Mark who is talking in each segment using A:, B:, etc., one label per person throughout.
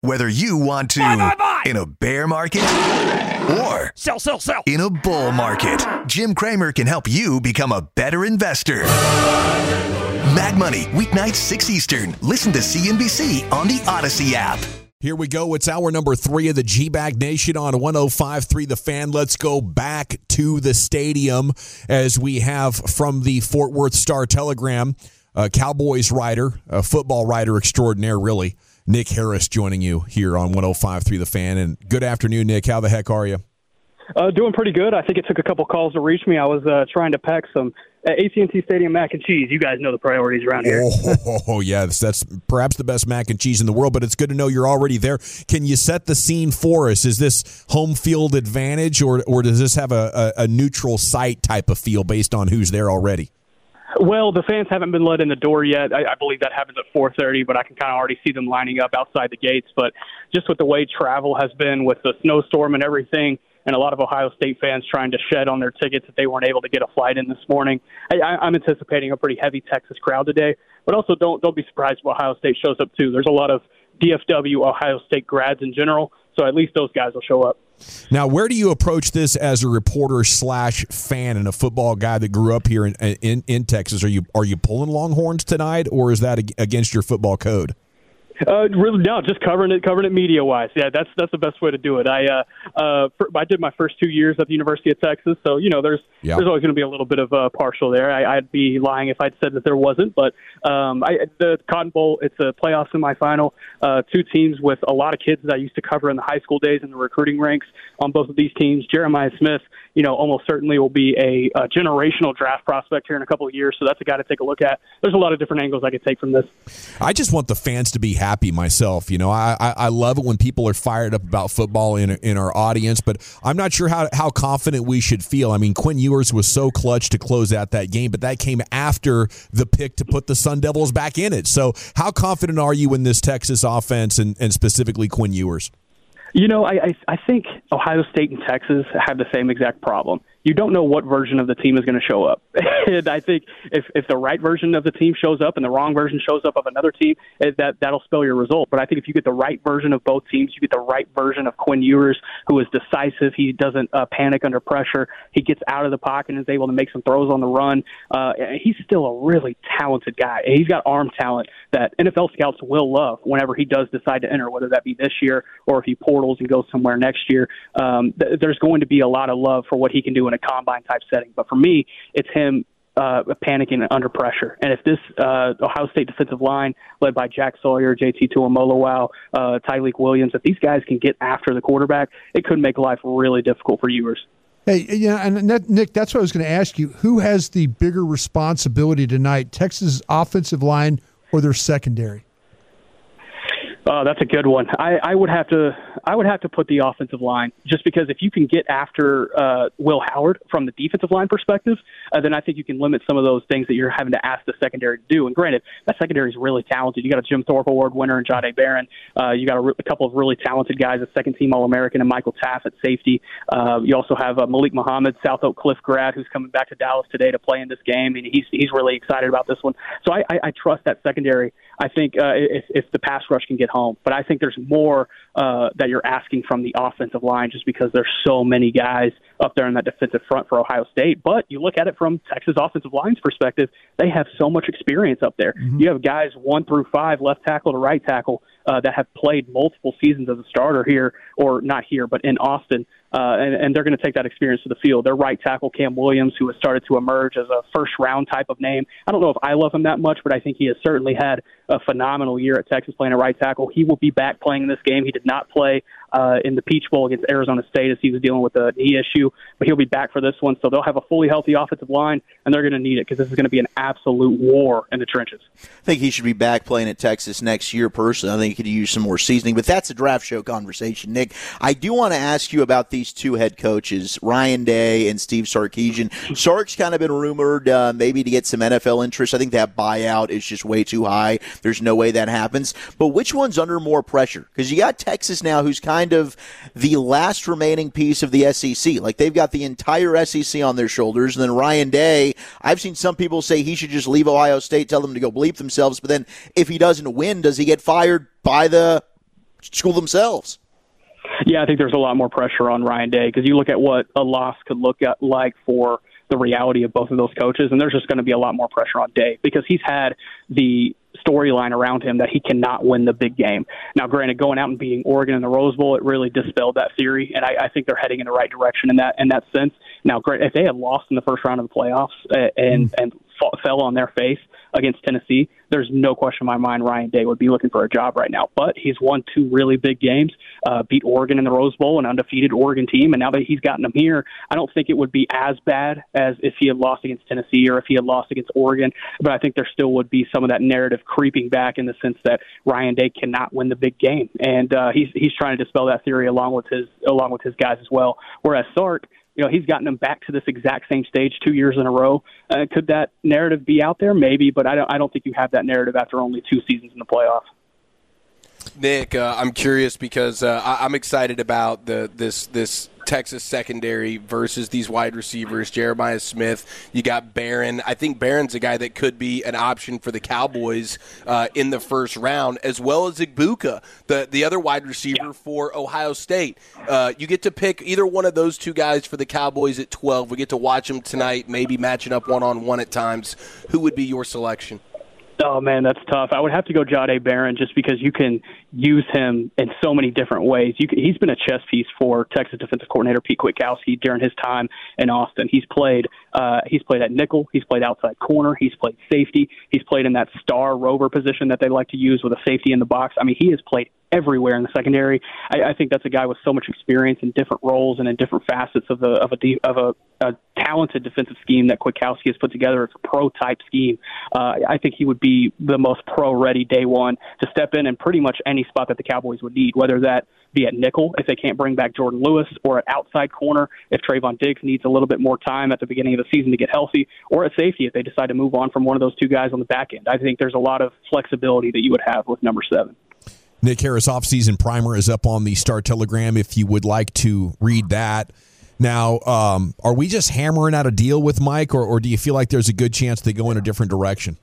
A: Whether you want to
B: Buy.
A: in a bear market or
B: Sell.
A: in a bull market, Jim Cramer can help you become a better investor. Mad Money, weeknights 6 Eastern. Listen to CNBC on the Odyssey app.
C: Here we go. It's hour number 3 of the G-Bag Nation on 105.3 The Fan. Let's go back to the stadium as we have from the Fort Worth Star-Telegram, Cowboys writer, football writer extraordinaire, really, Nick Harris joining you here on 105.3 The Fan. And good afternoon, Nick. How the heck are you?
D: Doing pretty good. I think it took a couple calls to reach me. I was trying to pack some AT&T Stadium mac and cheese. You guys know the priorities around here.
C: Oh, yes. That's perhaps the best mac and cheese in the world, but it's good to know you're already there. Can you set the scene for us? Is this home field advantage, or does this have a neutral site type of feel based on who's there already?
D: Well, the fans haven't been let in the door yet. I believe that happens at 4:30, but I can kind of already see them lining up outside the gates. But just with the way travel has been with the snowstorm and everything, and a lot of Ohio State fans trying to shed on their tickets that they weren't able to get a flight in this morning, I'm anticipating a pretty heavy Texas crowd today. But also don't be surprised if Ohio State shows up too. There's a lot of DFW Ohio State grads in general, so at least those guys will show up.
C: Now, where do you approach this as a reporter / fan and a football guy that grew up here in Texas? Are you pulling Longhorns tonight, or is that against your football code?
D: Really, no, just covering it media wise. Yeah, that's the best way to do it. I did my first 2 years at the University of Texas, so there's always going to be a little bit of partial there. I'd be lying if I'd said that there wasn't, but the Cotton Bowl, it's a playoff semifinal. 2 teams with a lot of kids that I used to cover in the high school days in the recruiting ranks on both of these teams. Jeremiah Smith, almost certainly will be a generational draft prospect here in a couple of years, so that's a guy to take a look at. There's a lot of different angles I could take from this.
C: I just want the fans to be happy myself. I love it when people are fired up about football in our audience, but I'm not sure how confident we should feel. I mean, Quinn Ewers was so clutch to close out that game, but that came after the pick to put the Sun Devils back in it. So how confident are you in this Texas offense and specifically Quinn Ewers?
D: I think Ohio State and Texas have the same exact problem. You don't know what version of the team is going to show up. And I think if the right version of the team shows up and the wrong version shows up of another team, that'll spell your result. But I think if you get the right version of both teams, you get the right version of Quinn Ewers, who is decisive. He doesn't panic under pressure. He gets out of the pocket and is able to make some throws on the run. He's still a really talented guy. He's got arm talent that NFL scouts will love whenever he does decide to enter, whether that be this year or if he portals and goes somewhere next year. There's going to be a lot of love for what he can do in a combine type setting. But for me, it's him panicking under pressure. And if this Ohio State defensive line, led by Jack Sawyer, JT Tuimoloau, Tyleik Williams, if these guys can get after the quarterback, it could make life really difficult for Ewers.
E: Hey, and Nick, that's what I was going to ask you. Who has the bigger responsibility tonight, Texas' offensive line or their secondary?
D: Oh, that's a good one. I would have to put the offensive line, just because if you can get after Will Howard from the defensive line perspective, then I think you can limit some of those things that you're having to ask the secondary to do. And granted, that secondary is really talented. You got a Jim Thorpe Award winner and Jahdae Barron. You got a couple of really talented guys, a second-team All-American and Michael Taff at safety. You also have Malik Muhammad, South Oak Cliff grad, who's coming back to Dallas today to play in this game, and he's really excited about this one. So I trust that secondary. I think if the pass rush can get home. But I think there's more that you're asking from the offensive line, just because there's so many guys up there in that defensive front for Ohio State. But you look at it from Texas offensive line's perspective, they have so much experience up there. Mm-hmm. You have guys 1 through 5, left tackle to right tackle, that have played multiple seasons as a starter here, or not here, but in Austin. And they're going to take that experience to the field. Their right tackle, Cam Williams, who has started to emerge as a first-round type of name. I don't know if I love him that much, but I think he has certainly had a phenomenal year at Texas playing a right tackle. He will be back playing in this game. He did not play in the Peach Bowl against Arizona State as he was dealing with a knee issue, but he'll be back for this one. So they'll have a fully healthy offensive line, and they're going to need it because this is going to be an absolute war in the trenches.
F: I think he should be back playing at Texas next year, personally. I think he could use some more seasoning, but that's a draft show conversation. Nick, I do want to ask you about these two head coaches, Ryan Day and Steve Sarkisian. Sark's kind of been rumored maybe to get some NFL interest. I think that buyout is just way too high. There's no way that happens. But which one's under more pressure? Because you got Texas now, who's kind of the last remaining piece of the SEC. Like, they've got the entire SEC on their shoulders. And then Ryan Day, I've seen some people say he should just leave Ohio State, tell them to go bleep themselves. But then if he doesn't win, does he get fired by the school themselves.
D: Yeah, I think there's a lot more pressure on Ryan Day because you look at what a loss could look like for the reality of both of those coaches, and there's just going to be a lot more pressure on Day because he's had the storyline around him that he cannot win the big game. Now, granted, going out and beating Oregon in the Rose Bowl, it really dispelled that theory, and I think they're heading in the right direction in that sense. Now, if they had lost in the first round of the playoffs and fell on their face against Tennessee, there's no question in my mind Ryan Day would be looking for a job right now. But he's won 2 really big games, beat Oregon in the Rose Bowl, an undefeated Oregon team, and now that he's gotten them here, I don't think it would be as bad as if he had lost against Tennessee or if he had lost against Oregon, but I think there still would be some of that narrative creeping back in the sense that Ryan Day cannot win the big game, and he's trying to dispel that theory along with his guys as well. Whereas Sark, he's gotten them back to this exact same stage 2 years in a row. Could that narrative be out there? Maybe, but I don't think you have that narrative after only 2 seasons in the playoffs.
B: Nick, I'm curious because I'm excited about this Texas secondary versus these wide receivers. Jeremiah Smith, you got Barron. I think Barron's a guy that could be an option for the Cowboys in the first round, as well as Igbuka, the other wide receiver for Ohio State. You get to pick either one of those 2 guys for the Cowboys at 12. We get to watch them tonight, maybe matching up one-on-one at times. Who would be your selection?
D: Oh, man, that's tough. I would have to go Jahdae Barron just because you can use him in so many different ways. He's been a chess piece for Texas defensive coordinator Pete Kwiatkowski during his time in Austin. He's played at nickel. He's played outside corner. He's played safety. He's played in that star rover position that they like to use with a safety in the box. I mean, he has played everywhere in the secondary. I think that's a guy with so much experience in different roles and in different facets of a talented defensive scheme that Kwiatkowski has put together. It's a pro-type scheme. I think he would be the most pro-ready day one to step in pretty much any spot that the Cowboys would need, whether that be at nickel if they can't bring back Jordan Lewis, or at outside corner if Trayvon Diggs needs a little bit more time at the beginning of the season to get healthy, or at safety if they decide to move on from one of those 2 guys on the back end. I think there's a lot of flexibility that you would have with number 7.
C: Nick Harris offseason primer is up on the Star Telegram if you would like to read that. Now, are we just hammering out a deal with Mike, or do you feel like there's a good chance they go in a different direction?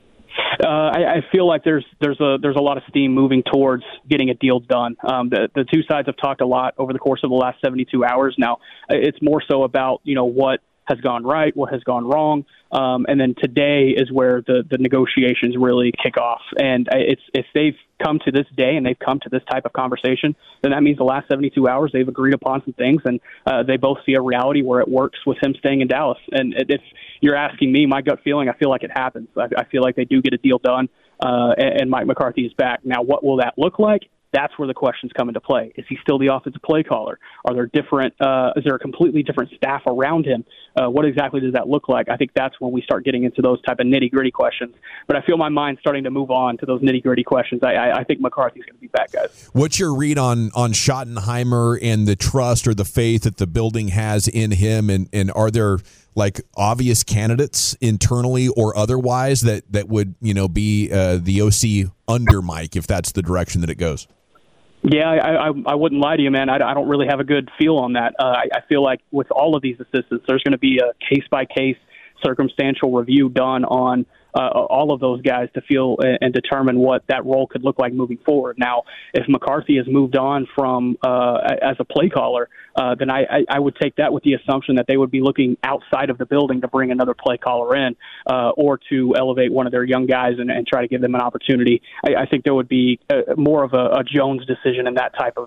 D: I feel like there's a lot of steam moving towards getting a deal done. The 2 sides have talked a lot over the course of the last 72 hours. Now, it's more so about what has gone right, what has gone wrong, and then today is where the negotiations really kick off. And if they've come to this day and they've come to this type of conversation, then that means the last 72 hours they've agreed upon some things, and they both see a reality where it works with him staying in Dallas. And if you're asking me, my gut feeling, I feel like it happens. I feel like they do get a deal done, and Mike McCarthy is back. Now, what will that look like? That's where the questions come into play. Is he still the offensive play caller? Are there is there a completely different staff around him? What exactly does that look like? I think that's when we start getting into those type of nitty-gritty questions. But I feel my mind starting to move on to those nitty-gritty questions. I think McCarthy's going to be back, guys.
C: What's your read on Schottenheimer and the trust or the faith that the building has in him? And are there obvious candidates internally or otherwise that would be the OC under Mike if that's the direction that it goes?
D: Yeah, I wouldn't lie to you, man. I don't really have a good feel on that. I feel like with all of these assistants, there's going to be a case-by-case circumstantial review done on all of those guys to feel and determine what that role could look like moving forward. Now, if McCarthy has moved on from as a play caller, then I would take that with the assumption that they would be looking outside of the building to bring another play caller in or to elevate one of their young guys and try to give them an opportunity. I think there would be more of a Jones decision in that type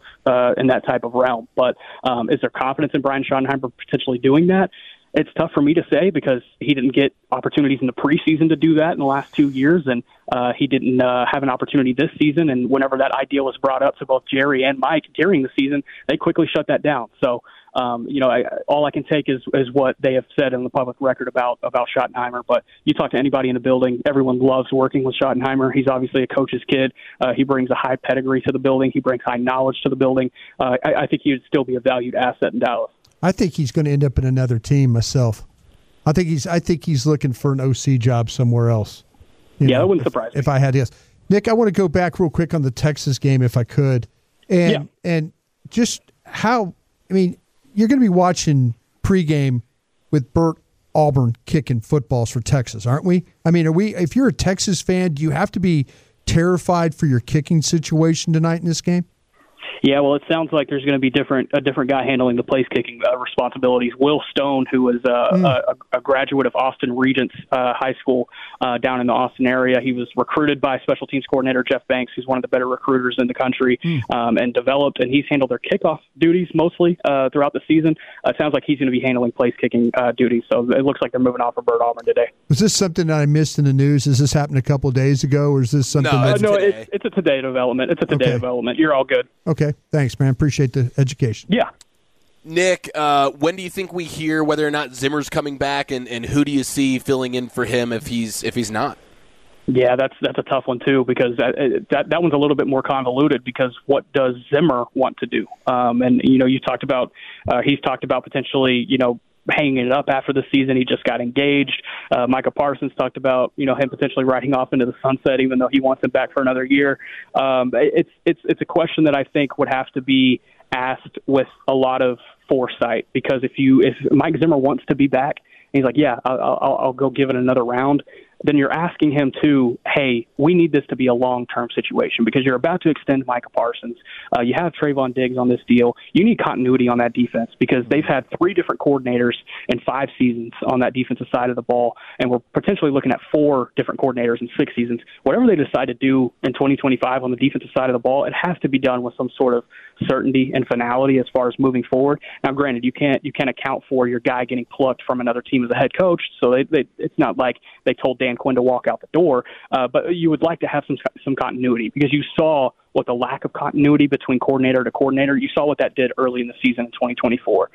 D: of realm. But is there confidence in Brian Schottenheimer potentially doing that? It's tough for me to say because he didn't get opportunities in the preseason to do that in the last 2 years, and he didn't have an opportunity this season. And whenever that idea was brought up to both Jerry and Mike during the season, they quickly shut that down. So, all I can take is what they have said in the public record about Schottenheimer. But you talk to anybody in the building, everyone loves working with Schottenheimer. He's obviously a coach's kid. He brings a high pedigree to the building. He brings high knowledge to the building. I think he would still be a valued asset in Dallas.
E: I think he's going to end up in another team myself. I think he's looking for an OC job somewhere else.
D: That wouldn't surprise me.
E: If I had to guess. Nick, I want to go back real quick on the Texas game if I could. And just how, you're going to be watching pregame with Bert Auburn kicking footballs for Texas, aren't we? If you're a Texas fan, do you have to be terrified for your kicking situation tonight in this game?
D: Yeah, well, it sounds like there's going to be a different guy handling the place kicking responsibilities. Will Stone, who is a graduate of Austin Regents High School down in the Austin area. He was recruited by special teams coordinator Jeff Banks, who's one of the better recruiters in the country, and developed. And he's handled their kickoff duties mostly throughout the season. It sounds like he's going to be handling place kicking duties. So it looks like they're moving off of Bert Auburn today.
E: Was this something that I missed in the news? Has this happened a couple of days ago, or is this something?
D: No, it's a today development. It's a today development. You're all good.
E: Okay, thanks, man. Appreciate the education.
D: Yeah.
B: Nick, when do you think we hear whether or not Zimmer's coming back, and who do you see filling in for him if he's not?
D: Yeah, that's a tough one too, because that one's a little bit more convoluted, because what does Zimmer want to do? And you talked about he's talked about potentially hanging it up after the season. He just got engaged. Micah Parsons talked about him potentially riding off into the sunset, even though he wants him back for another year. It's a question that I think would have to be asked with a lot of foresight, because if Mike Zimmer wants to be back, and he's like, yeah, I'll go give it another round, then you're asking him to, hey, we need this to be a long-term situation, because you're about to extend Micah Parsons. You have Trayvon Diggs on this deal. You need continuity on that defense, because they've had 3 different coordinators in 5 seasons on that defensive side of the ball, and we're potentially looking at 4 different coordinators in 6 seasons. Whatever they decide to do in 2025 on the defensive side of the ball, it has to be done with some sort of certainty and finality as far as moving forward. Now, granted, you can't account for your guy getting plucked from another team as a head coach, so it's not like they told Dan Quinn to walk out the door, but you would like to have some continuity, because you saw what the lack of continuity between coordinator to coordinator, you saw what that did early in the season in 2024.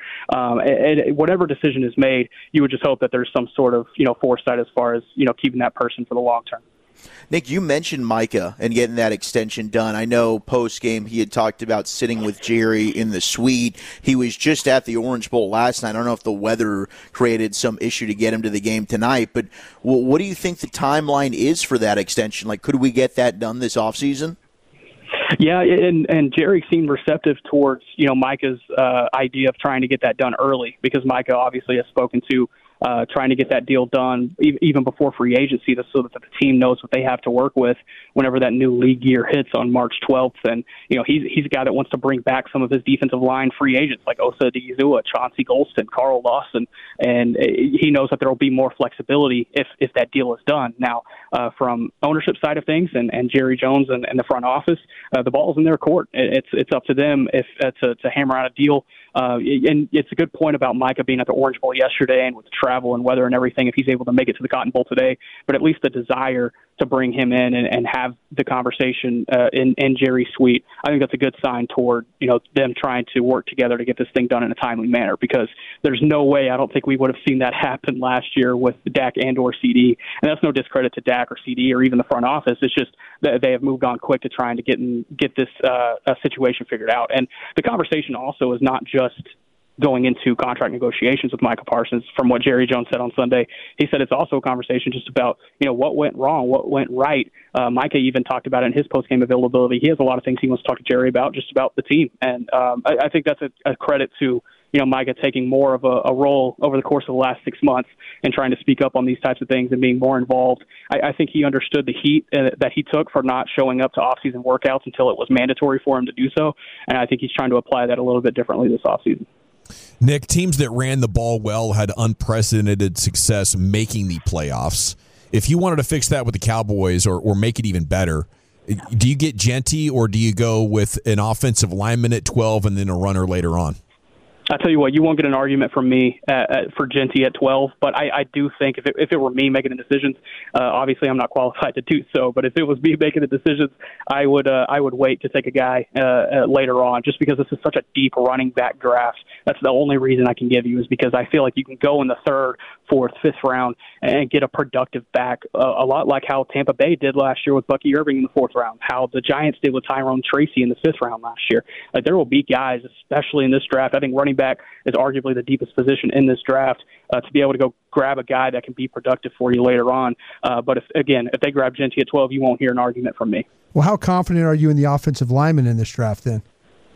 D: And whatever decision is made, you would just hope that there's some sort of foresight as far as keeping that person for the long term.
F: Nick, you mentioned Micah and getting that extension done. I know post-game he had talked about sitting with Jerry in the suite. He was just at the Orange Bowl last night. I don't know if the weather created some issue to get him to the game tonight, but what do you think the timeline is for that extension? Like, could we get that done this offseason?
D: Yeah, and Jerry seemed receptive towards Micah's idea of trying to get that done early, because Micah obviously has spoken to trying to get that deal done even before free agency, so that the team knows what they have to work with whenever that new league year hits on March 12th. And he's a guy that wants to bring back some of his defensive line free agents like Osa Odighizuwa, Chauncey Golston, Carl Lawson, and he knows that there will be more flexibility if that deal is done. Now, from ownership side of things and Jerry Jones and the front office, the ball's in their court. It's up to them to hammer out a deal. And it's a good point about Micah being at the Orange Bowl yesterday, and with the travel and weather and everything, if he's able to make it to the Cotton Bowl today, but at least the desire to bring him in and have the conversation in Jerry's suite, I think that's a good sign toward them trying to work together to get this thing done in a timely manner, because there's no way, I don't think we would have seen that happen last year with Dak and or CD, and that's no discredit to Dak or CD or even the front office. It's just that they have moved on quick to trying to get this situation figured out. And the conversation also is not just going into contract negotiations with Micah Parsons. From what Jerry Jones said on Sunday, he said it's also a conversation just about what went wrong, what went right. Micah even talked about it in his post-game availability. He has a lot of things he wants to talk to Jerry about, just about the team. And I think that's a credit to Micah taking more of a role over the course of the last 6 months and trying to speak up on these types of things and being more involved. I think he understood the heat that he took for not showing up to off-season workouts until it was mandatory for him to do so, and I think he's trying to apply that a little bit differently this off-season.
C: Nick, teams that ran the ball well had unprecedented success making the playoffs. If you wanted to fix that with the Cowboys or make it even better, do you get Jeanty, or do you go with an offensive lineman at 12 and then a runner later on?
D: I tell you what, you won't get an argument from me for Jeanty at 12, but I do think if it were me making the decisions, obviously I'm not qualified to do so, but if it was me making the decisions, I would wait to take a guy later on, just because this is such a deep running back draft. That's the only reason I can give you, is because I feel like you can go in the 3rd, 4th, 5th round and get a productive back, a lot like how Tampa Bay did last year with Bucky Irving in the 4th round, how the Giants did with Tyrone Tracy in the 5th round last year. Like, there will be guys, especially in this draft. I think running back is arguably the deepest position in this draft, to be able to go grab a guy that can be productive for you later on. But if they grab Jeanty at 12, you won't hear an argument from me.
E: Well, how confident are you in the offensive lineman in this draft then?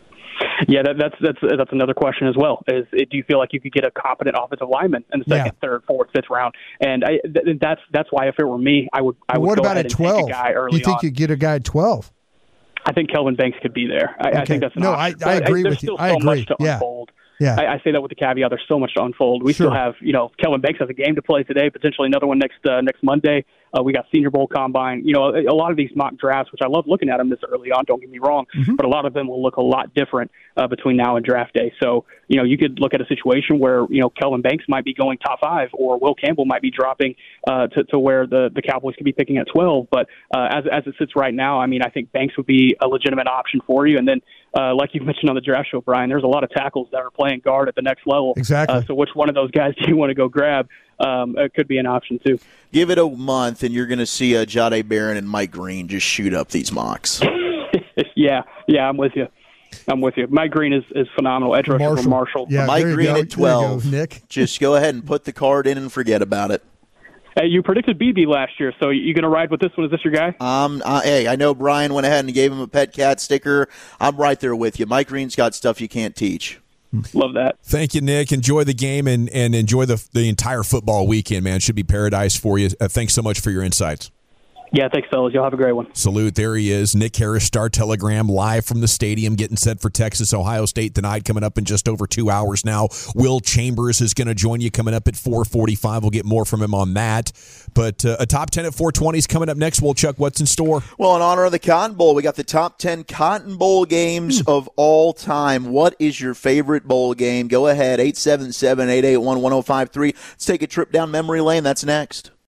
D: Yeah, that's another question as well. Do you feel like you could get a competent offensive lineman in the 2nd, 3rd, 4th, 5th round? And that's why, if it were me, I would
E: what
D: go
E: about
D: ahead
E: at
D: and
E: 12?
D: take a guy early on.
E: You think you'd get a guy at 12?
D: I think Kelvin Banks could be there. I think that's an option.
E: I agree with you.
D: There's still
E: I
D: so
E: agree.
D: much to unfold.
E: Yeah.
D: I say that with the caveat. There's so much to unfold. We still have, Kelvin Banks has a game to play today, potentially another one next Monday. We got Senior Bowl Combine. A lot of these mock drafts, which I love looking at them this early on, don't get me wrong, but a lot of them will look a lot different between now and draft day. So, you could look at a situation where, Kelvin Banks might be going top 5 or Will Campbell might be dropping to where the Cowboys could be picking at 12. But as it sits right now, I think Banks would be a legitimate option for you. And then, like you mentioned on the draft show, Brian, there's a lot of tackles that are playing guard at the next level.
E: Exactly.
D: So which one of those guys do you want to go grab? It could be an option, too.
F: Give it a month, and you're going to see Jahdae Barron and Mike Green just shoot up these mocks.
D: Yeah, I'm with you. Mike Green is phenomenal. Edge rusher from Marshall.
E: Yeah,
F: Mike Green at 12.
E: Go, Nick.
F: Just go ahead and put the card in and forget about it.
D: Hey, you predicted BB last year, so you going to ride with this one? Is this your guy?
F: Hey, I know Brian went ahead and gave him a pet cat sticker. I'm right there with you. Mike Green's got stuff you can't teach.
D: Love that.
C: Thank you, Nick. Enjoy the game and enjoy the entire football weekend, man. It should be paradise for you. Thanks so much for your insights.
D: Yeah, thanks, fellas. Y'all have a great one.
C: Salute. There he is, Nick Harris, Star Telegram, live from the stadium, getting set for Texas, Ohio State tonight, coming up in just over 2 hours now. Will Chambers is going to join you coming up at 4:45. We'll get more from him on that. But a top 10 at 4:20 is coming up next. Well, Chuck, what's in store?
F: Well, in honor of the Cotton Bowl, we got the top 10 Cotton Bowl games of all time. What is your favorite bowl game? Go ahead, 877-881-1053. Let's take a trip down memory lane. That's next.